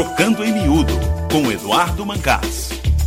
Trocando em Miúdo, com Eduardo Mancás.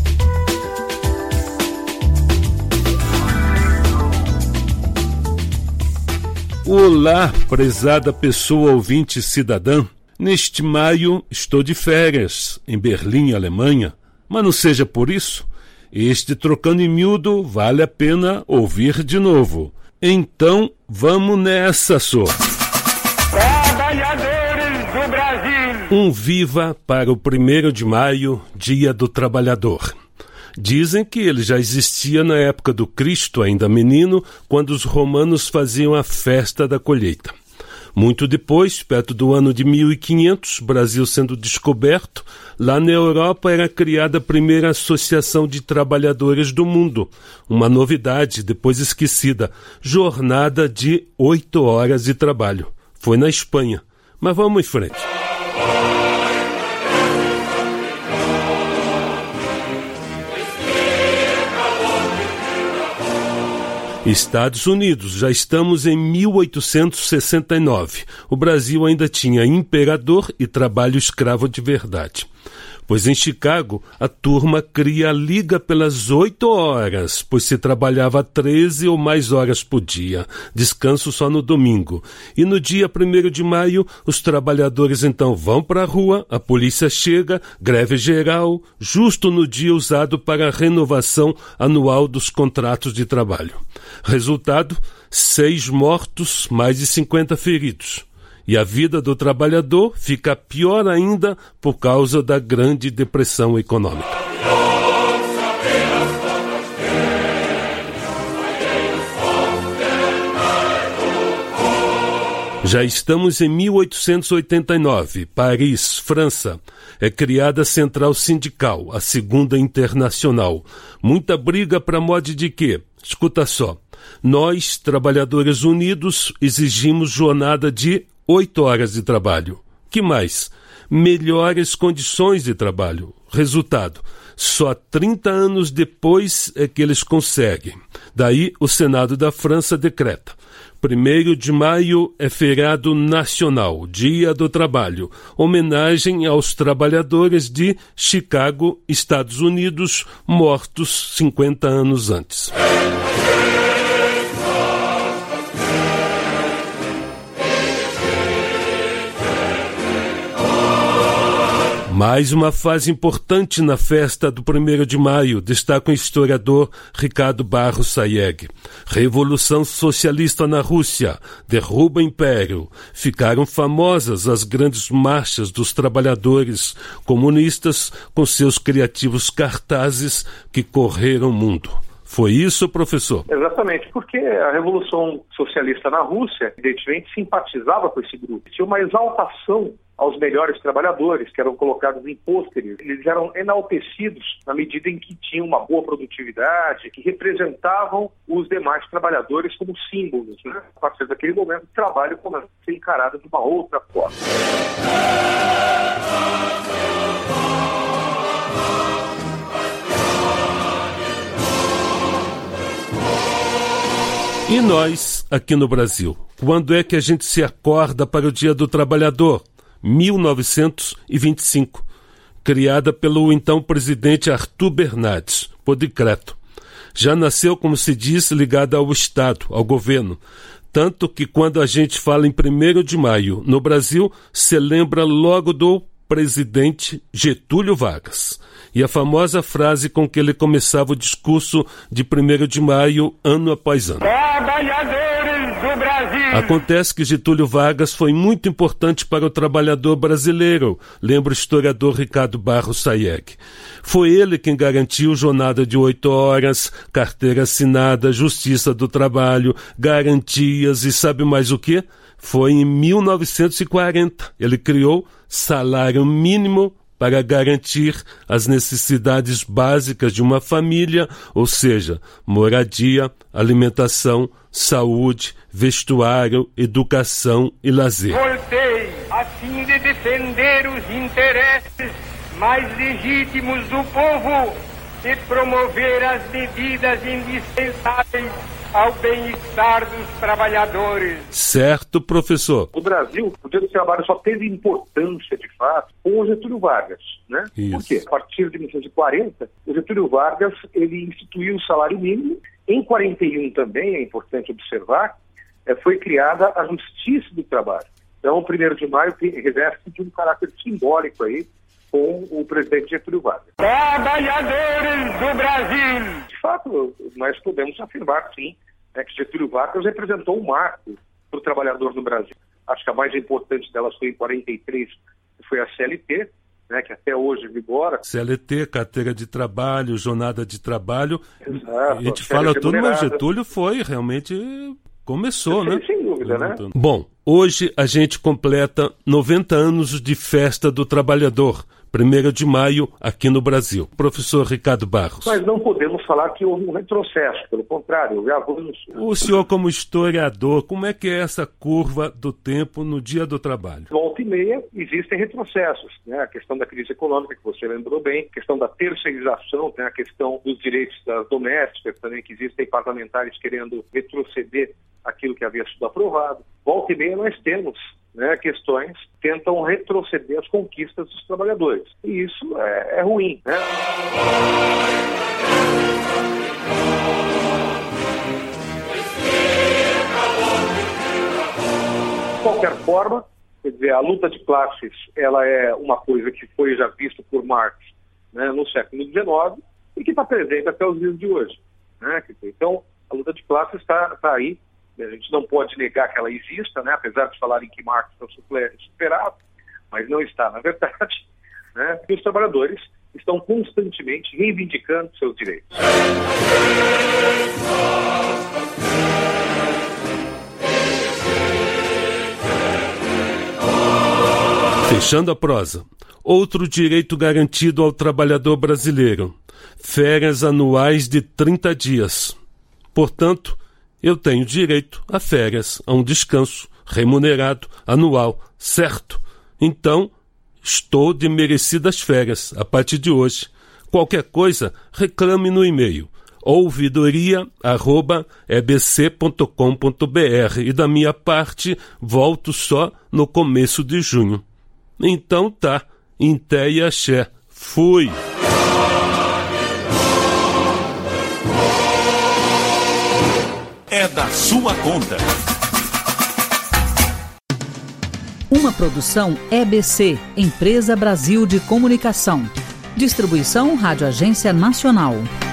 Olá, prezada pessoa ouvinte cidadã. Neste maio estou de férias, em Berlim, Alemanha. Mas não seja por isso, este Trocando em Miúdo vale a pena ouvir de novo. Então, vamos nessa, só. Trabalhadores do Brasil! Um viva para o 1º de maio, Dia do Trabalhador. Dizem que ele já existia na época do Cristo, ainda menino, quando os romanos faziam a festa da colheita. Muito depois, perto do ano de 1500, Brasil sendo descoberto, lá na Europa era criada a primeira Associação de Trabalhadores do Mundo. Uma novidade, depois esquecida, jornada de 8 horas de trabalho. Foi na Espanha. Mas vamos em frente. Estados Unidos, já estamos em 1869. O Brasil ainda tinha imperador e trabalho escravo de verdade. Pois em Chicago, a turma cria a liga pelas 8 horas, pois se trabalhava 13 ou mais horas por dia, descanso só no domingo. E no dia 1º de maio, os trabalhadores então vão para a rua, a polícia chega, greve geral, justo no dia usado para a renovação anual dos contratos de trabalho. Resultado, 6 mortos, mais de 50 feridos. E a vida do trabalhador fica pior ainda por causa da Grande Depressão Econômica. Já estamos em 1889, Paris, França. É criada a Central Sindical, a segunda internacional. Muita briga para modo de quê? Escuta só. Nós, trabalhadores unidos, exigimos jornada de 8 horas de trabalho. Que mais? Melhores condições de trabalho. Resultado, só 30 anos depois é que eles conseguem. Daí o Senado da França decreta. 1º de maio é feriado nacional, Dia do Trabalho, homenagem aos trabalhadores de Chicago, Estados Unidos, mortos 50 anos antes. Mais uma fase importante na festa do 1º de maio, destaca o historiador Ricardo Barros Sayegh. Revolução socialista na Rússia, derruba o império. Ficaram famosas as grandes marchas dos trabalhadores comunistas com seus criativos cartazes que correram o mundo. Foi isso, professor? Exatamente, porque a Revolução Socialista na Rússia, evidentemente, simpatizava com esse grupo. Tinha uma exaltação aos melhores trabalhadores, que eram colocados em pôsteres. Eles eram enaltecidos na medida em que tinham uma boa produtividade, que representavam os demais trabalhadores como símbolos, né? A partir daquele momento, o trabalho começa a ser encarado de uma outra forma. E nós, aqui no Brasil, quando é que a gente se acorda para o Dia do Trabalhador? 1925, criada pelo então presidente Arthur Bernardes, por decreto. Já nasceu, como se diz, ligada ao Estado, ao governo. Tanto que quando a gente fala em 1º de maio no Brasil, se lembra logo do presidente Getúlio Vargas. E a famosa frase com que ele começava o discurso de 1º de maio, ano após ano. Trabalhadores do Brasil! Acontece que Getúlio Vargas foi muito importante para o trabalhador brasileiro, lembra o historiador Ricardo Barros Sayegh. Foi ele quem garantiu jornada de 8 horas, carteira assinada, justiça do trabalho, garantias e sabe mais o quê? Foi em 1940. Ele criou salário mínimo para garantir as necessidades básicas de uma família, ou seja, moradia, alimentação, saúde, vestuário, educação e lazer. Voltei a fim de defender os interesses mais legítimos do povo e promover as medidas indispensáveis ao bem-estar dos trabalhadores. Certo, professor. No Brasil, o Dia do Trabalho só teve importância, de fato, com o Getúlio Vargas, né? Isso. Por quê? A partir de 1940, o Getúlio Vargas ele instituiu o salário mínimo. Em 41 também, é importante observar, foi criada a Justiça do Trabalho. Então, o 1º de maio reveste de um caráter simbólico aí com o presidente Getúlio Vargas. Trabalhadores do Brasil! De fato, nós podemos afirmar, sim, que Getúlio Vargas representou um marco para o trabalhador no Brasil. Acho que a mais importante delas foi em 43, que foi a CLT, né, que até hoje vigora. CLT, carteira de trabalho, jornada de trabalho. Exato, a gente fala tudo, mas Getúlio foi realmente... Começou, né? Sem dúvida, né? Bom, hoje a gente completa 90 anos de Festa do Trabalhador, 1º de maio, aqui no Brasil. Professor Ricardo Barros. Mas não podemos falar que houve um retrocesso, pelo contrário, houve avanço. O senhor, como historiador, como é que é essa curva do tempo no Dia do Trabalho? Volta e meia existem retrocessos, né? A questão da crise econômica, que você lembrou bem, a questão da terceirização, tem a questão dos direitos das domésticas também, que existem parlamentares querendo retroceder aquilo que havia sido aprovado. Volta e meia nós temos, né, questões que tentam retroceder as conquistas dos trabalhadores. E isso é ruim, né? De qualquer forma, quer dizer, a luta de classes, ela é uma coisa que foi já vista por Marx, né, no século XIX e que está presente até os dias de hoje, né? Então, a luta de classes está aí. A gente não pode negar que ela exista, né? Apesar de falarem que Marx é superado, mas não está, na verdade, né? E os trabalhadores estão constantemente reivindicando seus direitos. Fechando a prosa, outro direito garantido ao trabalhador brasileiro: férias anuais de 30 dias. Portanto, eu tenho direito a férias, a um descanso remunerado anual, certo? Então, estou de merecidas férias a partir de hoje. Qualquer coisa, reclame no e-mail ouvidoria@ebc.com.br e da minha parte, volto só no começo de junho. Então tá, em té e axé. Fui! É da sua conta. Uma produção EBC, Empresa Brasil de Comunicação. Distribuição Rádio Agência Nacional.